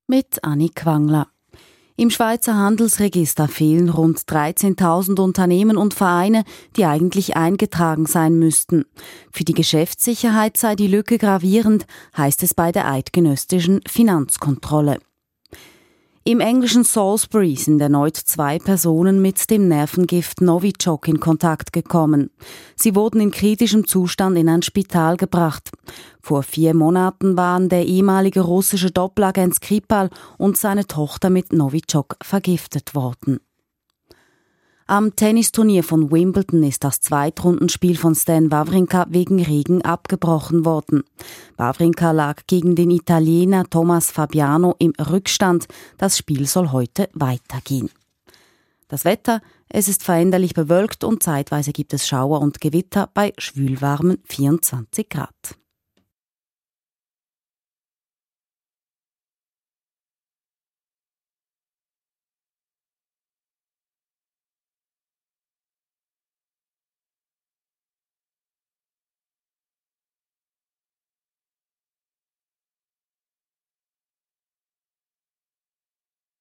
mit Anni Quangler. Im Schweizer Handelsregister fehlen rund 13.000 Unternehmen und Vereine, die eigentlich eingetragen sein müssten. Für die Geschäftssicherheit sei die Lücke gravierend, heißt es bei der eidgenössischen Finanzkontrolle. Im englischen Salisbury sind erneut 2 Personen mit dem Nervengift Novichok in Kontakt gekommen. Sie wurden in kritischem Zustand in ein Spital gebracht. Vor 4 Monaten waren der ehemalige russische Doppelagent Skripal und seine Tochter mit Novichok vergiftet worden. Am Tennisturnier von Wimbledon ist das Zweitrundenspiel von Stan Wawrinka wegen Regen abgebrochen worden. Wawrinka lag gegen den Italiener Thomas Fabiano im Rückstand. Das Spiel soll heute weitergehen. Das Wetter: Es ist veränderlich bewölkt und zeitweise gibt es Schauer und Gewitter bei schwülwarmen 24 Grad.